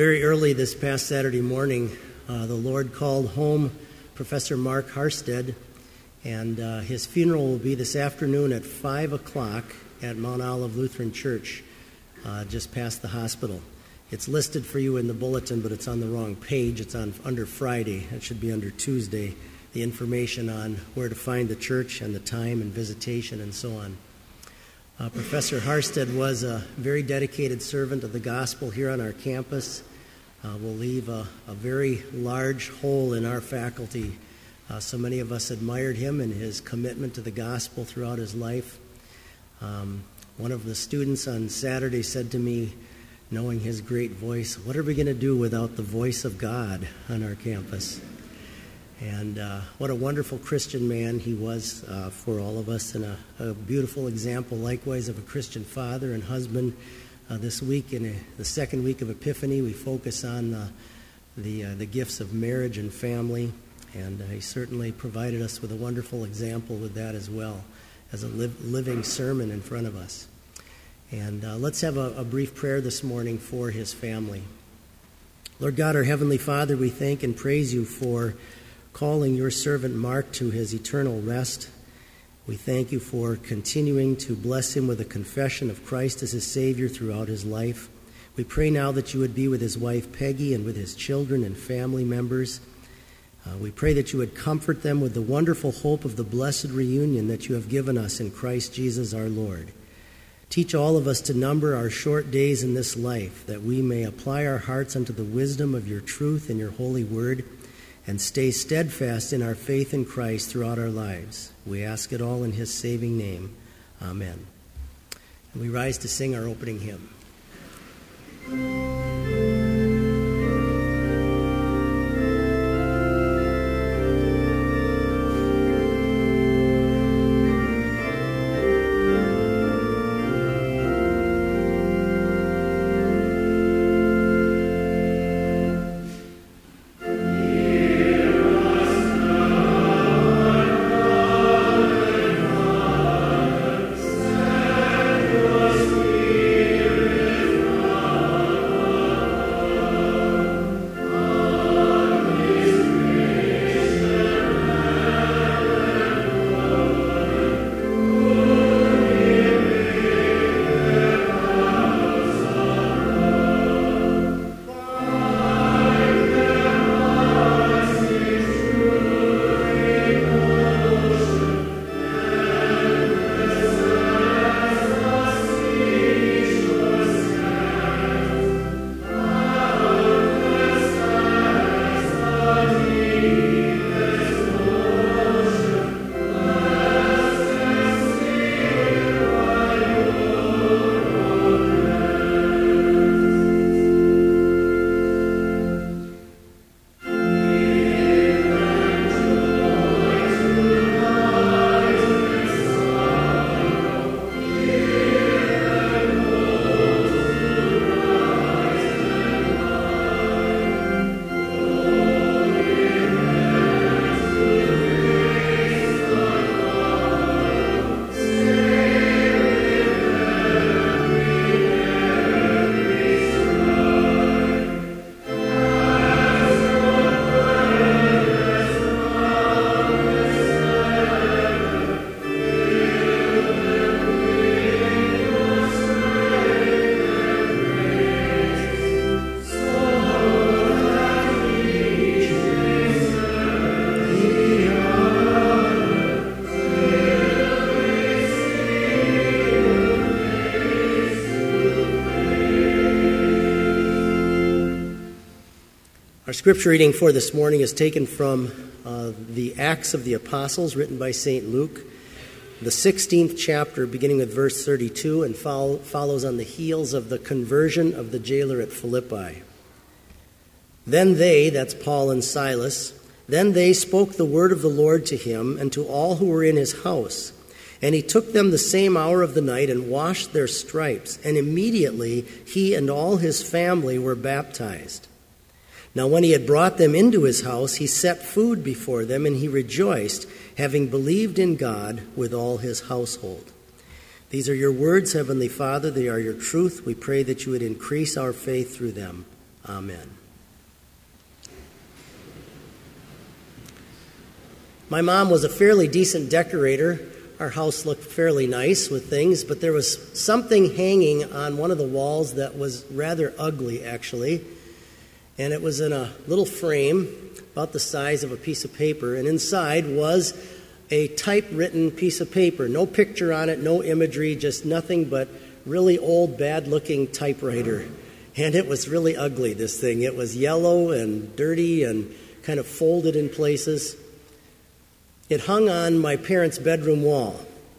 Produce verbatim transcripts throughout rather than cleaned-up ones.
Very early this past Saturday morning, uh, the Lord called home Professor Mark Harstead, and uh, his funeral will be this afternoon at five o'clock at Mount Olive Lutheran Church, uh, just past the hospital. It's listed for you in the bulletin, but it's on the wrong page. It's on under Friday. It should be under Tuesday, the information on where to find the church and the time and visitation and so on. Uh, Professor Harstead was a very dedicated servant of the gospel here on our campus. Uh, will leave a, a very large hole in our faculty. Uh, so many of us admired him and his commitment to the gospel throughout his life. Um, one of the students on Saturday said to me, knowing his great voice, "What are we going to do without the voice of God on our campus?" And uh, what a wonderful Christian man he was uh, for all of us, and a, a beautiful example likewise of a Christian father and husband. Uh, this week, in a, the second week of Epiphany, we focus on uh, the, uh, the gifts of marriage and family, and uh, he certainly provided us with a wonderful example with that as well, as a li- living sermon in front of us. And uh, let's have a, a brief prayer this morning for his family. Lord God, our Heavenly Father, we thank and praise you for calling your servant Mark to his eternal rest. We thank you for continuing to bless him with a confession of Christ as his Savior throughout his life. We pray now that you would be with his wife Peggy and with his children and family members. Uh, we pray that you would comfort them with the wonderful hope of the blessed reunion that you have given us in Christ Jesus our Lord. Teach all of us to number our short days in this life, that we may apply our hearts unto the wisdom of your truth and your holy word, and stay steadfast in our faith in Christ throughout our lives. We ask it all in his saving name. Amen. And we rise to sing our opening hymn. Our scripture reading for this morning is taken from uh, the Acts of the Apostles, written by Saint Luke, the sixteenth chapter, beginning with verse thirty-two, and follow, follows on the heels of the conversion of the jailer at Philippi. Then they, that's Paul and Silas, then they spoke the word of the Lord to him and to all who were in his house. And he took them the same hour of the night and washed their stripes, and immediately he and all his family were baptized. Now when he had brought them into his house, he set food before them, and he rejoiced, having believed in God with all his household. These are your words, Heavenly Father. They are your truth. We pray that you would increase our faith through them. Amen. My mom was a fairly decent decorator. Our house looked fairly nice with things, but there was something hanging on one of the walls that was rather ugly, actually. And it was in a little frame about the size of a piece of paper, and inside was a typewritten piece of paper. No picture on it, no imagery, just nothing but really old, bad-looking typewriter. And it was really ugly, this thing. It was yellow and dirty and kind of folded in places. It hung on my parents' bedroom wall.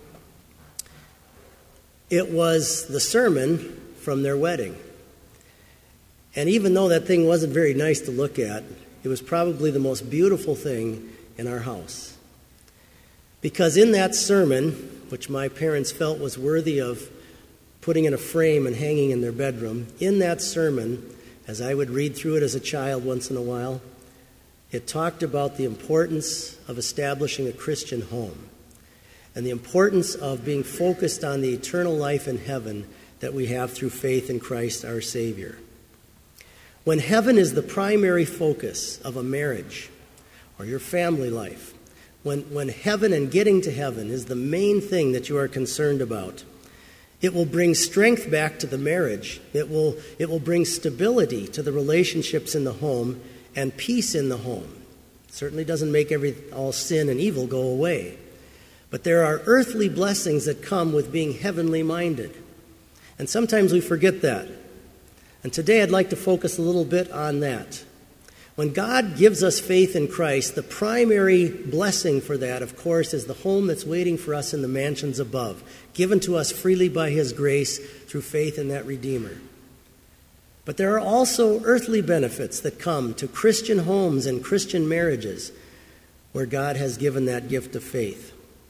It was the sermon from their wedding. And even though that thing wasn't very nice to look at, it was probably the most beautiful thing in our house. Because in that sermon, which my parents felt was worthy of putting in a frame and hanging in their bedroom, in that sermon, as I would read through it as a child once in a while, it talked about the importance of establishing a Christian home and the importance of being focused on the eternal life in heaven that we have through faith in Christ our Savior. When heaven is the primary focus of a marriage or your family life, when, when heaven and getting to heaven is the main thing that you are concerned about, it will bring strength back to the marriage. It will, it will bring stability to the relationships in the home and peace in the home. It certainly doesn't make every all sin and evil go away. But there are earthly blessings that come with being heavenly minded. And sometimes we forget that. And today I'd like to focus a little bit on that. When God gives us faith in Christ, the primary blessing for that, of course, is the home that's waiting for us in the mansions above, given to us freely by His grace through faith in that Redeemer. But there are also earthly benefits that come to Christian homes and Christian marriages where God has given that gift of faith.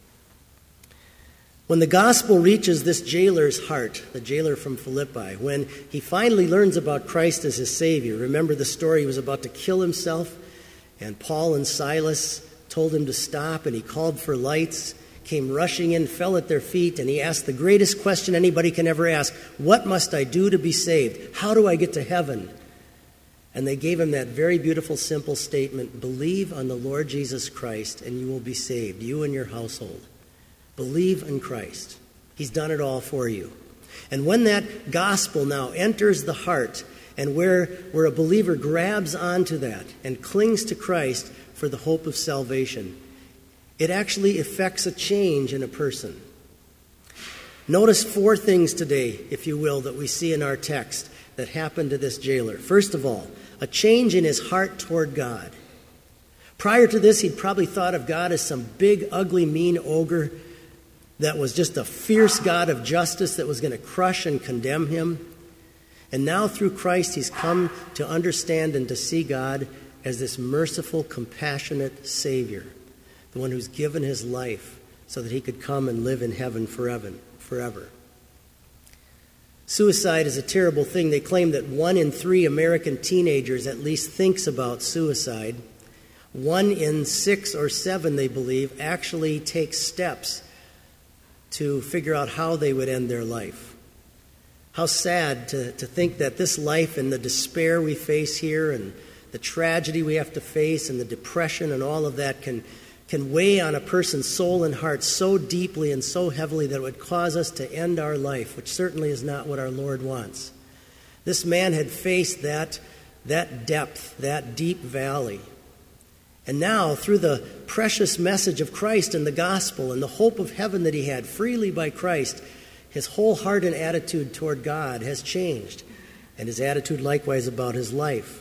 When the gospel reaches this jailer's heart, the jailer from Philippi, when he finally learns about Christ as his Savior, remember the story, he was about to kill himself, and Paul and Silas told him to stop, and he called for lights, came rushing in, fell at their feet, and he asked the greatest question anybody can ever ask, what must I do to be saved? How do I get to heaven? And they gave him that very beautiful, simple statement, believe on the Lord Jesus Christ, and you will be saved, you and your household. Believe in Christ. He's done it all for you. And when that gospel now enters the heart, and where, where a believer grabs onto that and clings to Christ for the hope of salvation, it actually effects a change in a person. Notice four things today, if you will, that we see in our text that happened to this jailer. First of all, a change in his heart toward God. Prior to this, he'd probably thought of God as some big, ugly, mean ogre that was just a fierce God of justice that was going to crush and condemn him. And now through Christ, he's come to understand and to see God as this merciful, compassionate Savior, the one who's given his life so that he could come and live in heaven forever. forever. Suicide is a terrible thing. They claim that one in three American teenagers at least thinks about suicide. One in six or seven, they believe, actually takes steps to figure out how they would end their life. How sad to, to think that this life and the despair we face here and the tragedy we have to face and the depression and all of that can, can weigh on a person's soul and heart so deeply and so heavily that it would cause us to end our life, which certainly is not what our Lord wants. This man had faced that, that depth, that deep valley. And now, through the precious message of Christ and the gospel and the hope of heaven that he had freely by Christ, his whole heart and attitude toward God has changed, and his attitude likewise about his life.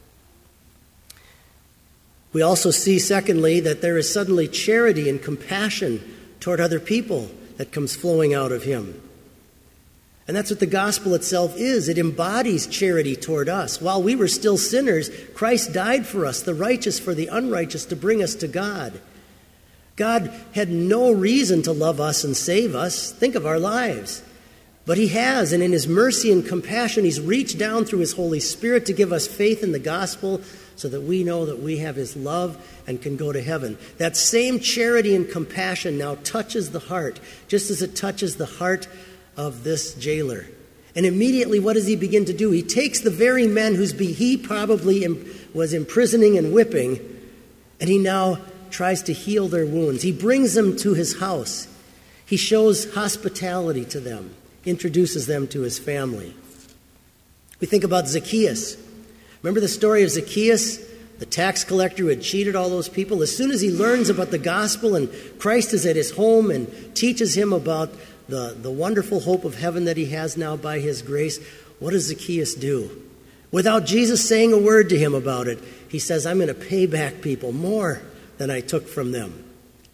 We also see, secondly, that there is suddenly charity and compassion toward other people that comes flowing out of him. And that's what the gospel itself is. It embodies charity toward us. While we were still sinners, Christ died for us, the righteous for the unrighteous, to bring us to God. God had no reason to love us and save us. Think of our lives. But he has, and in his mercy and compassion, he's reached down through his Holy Spirit to give us faith in the gospel so that we know that we have his love and can go to heaven. That same charity and compassion now touches the heart, just as it touches the heart of this jailer. And immediately, what does he begin to do? He takes the very men whose be- he probably im- was imprisoning and whipping, and he now tries to heal their wounds. He brings them to his house. He shows hospitality to them, introduces them to his family. We think about Zacchaeus. Remember the story of Zacchaeus, the tax collector who had cheated all those people? As soon as he learns about the gospel and Christ is at his home and teaches him about the, the wonderful hope of heaven that he has now by his grace, what does Zacchaeus do? Without Jesus saying a word to him about it, he says, I'm going to pay back people more than I took from them.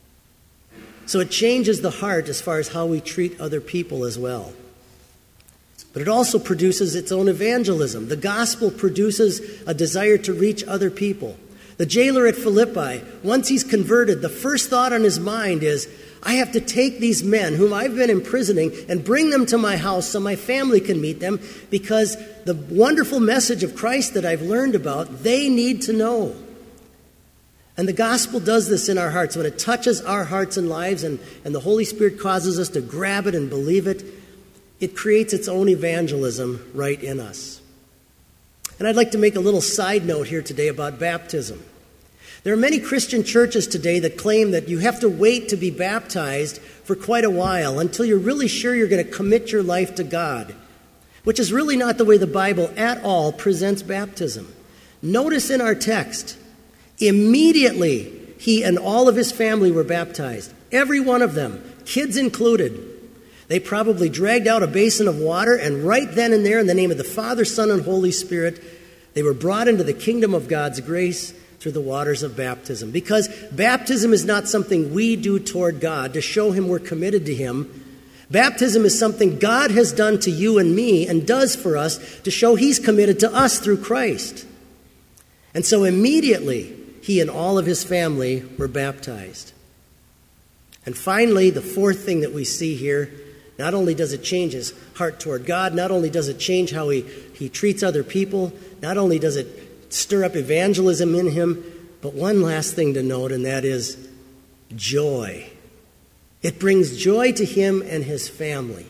So it changes the heart as far as how we treat other people as well. But it also produces its own evangelism. The gospel produces a desire to reach other people. The jailer at Philippi, once he's converted, the first thought on his mind is, I have to take these men whom I've been imprisoning and bring them to my house so my family can meet them, because the wonderful message of Christ that I've learned about, they need to know. And the gospel does this in our hearts. When it touches our hearts and lives and, and the Holy Spirit causes us to grab it and believe it, it creates its own evangelism right in us. And I'd like to make a little side note here today about baptism. There are many Christian churches today that claim that you have to wait to be baptized for quite a while until you're really sure you're going to commit your life to God, which is really not the way the Bible at all presents baptism. Notice in our text, immediately he and all of his family were baptized. Every one of them, kids included. They probably dragged out a basin of water, and right then and there, in the name of the Father, Son, and Holy Spirit, they were brought into the kingdom of God's grace through the waters of baptism. Because baptism is not something we do toward God to show him we're committed to him. Baptism is something God has done to you and me and does for us to show he's committed to us through Christ. And so immediately, he and all of his family were baptized. And finally, the fourth thing that we see here, not only does it change his heart toward God, not only does it change how he, he treats other people, not only does it stir up evangelism in him, but one last thing to note, and that is joy. It brings joy to him and his family.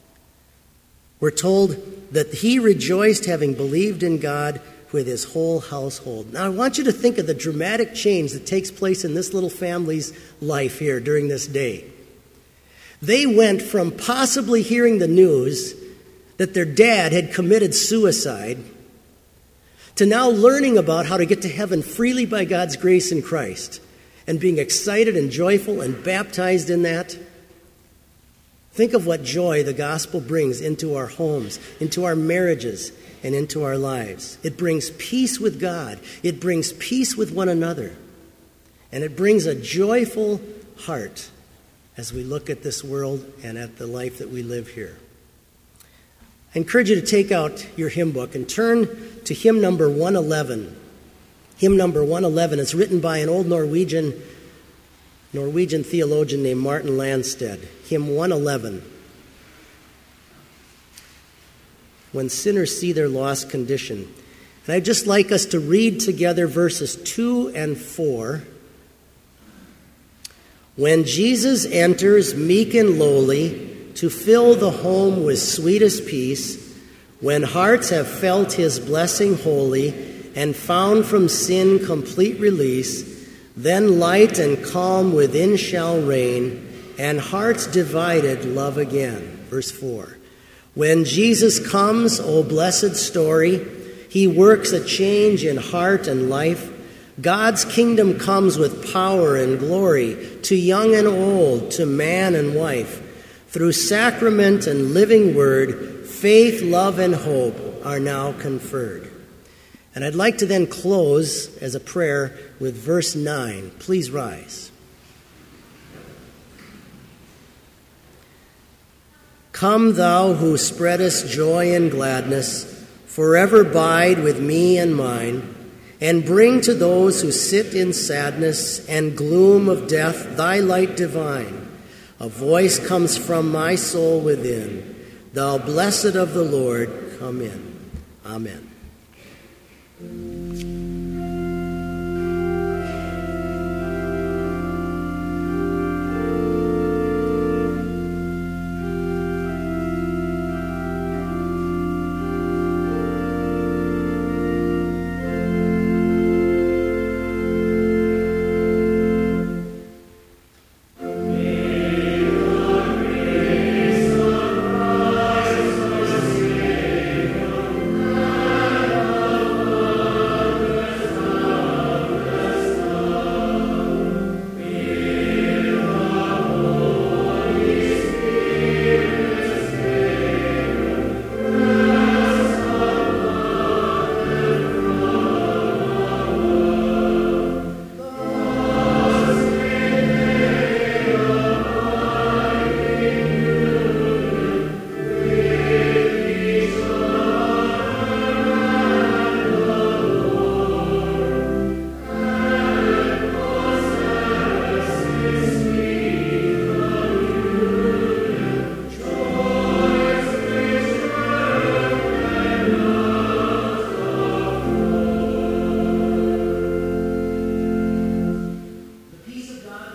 We're told that he rejoiced having believed in God with his whole household. Now I want you to think of the dramatic change that takes place in this little family's life here during this day. They went from possibly hearing the news that their dad had committed suicide to now learning about how to get to heaven freely by God's grace in Christ and being excited and joyful and baptized in that. Think of what joy the gospel brings into our homes, into our marriages, and into our lives. It brings peace with God. It brings peace with one another. And it brings a joyful heart as we look at this world and at the life that we live here. I encourage you to take out your hymn book and turn to hymn number one eleven. Hymn number one eleven is written by an old Norwegian Norwegian theologian named Martin Landstedt. Hymn one eleven. When sinners see their lost condition. And I'd just like us to read together verses two and four. When Jesus enters meek and lowly to fill the home with sweetest peace, when hearts have felt his blessing holy and found from sin complete release, then light and calm within shall reign, and hearts divided love again. Verse four. When Jesus comes, O blessed story, he works a change in heart and life. God's kingdom comes with power and glory to young and old, to man and wife. Through sacrament and living word, faith, love, and hope are now conferred. And I'd like to then close as a prayer with verse nine. Please rise. Come, thou who spreadest joy and gladness, forever bide with me and mine, and bring to those who sit in sadness and gloom of death thy light divine. A voice comes from my soul within. Thou blessed of the Lord, come in. Amen.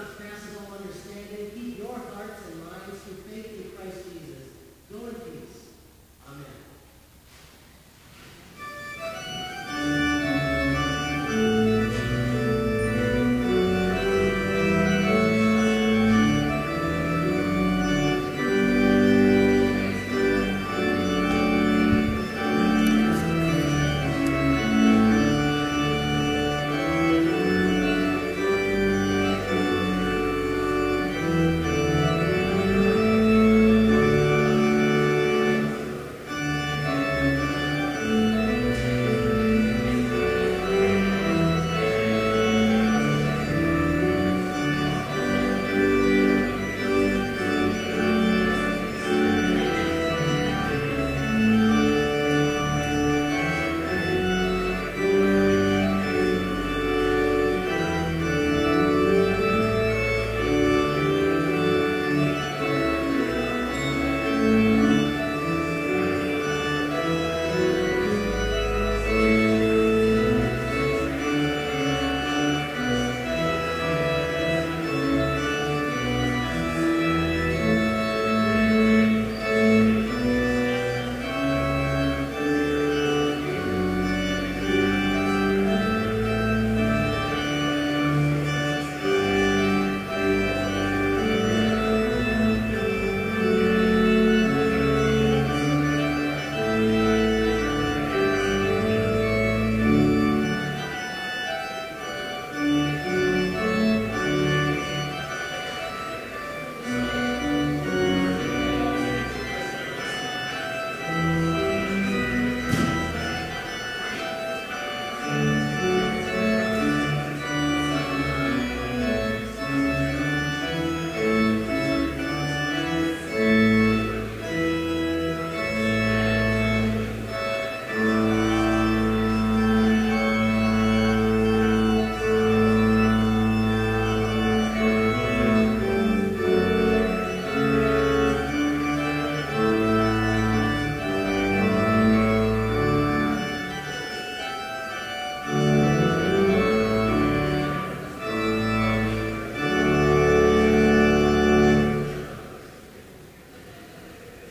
which passes all understanding, keep your hearts and minds through faith in Christ Jesus. Go in peace. Amen.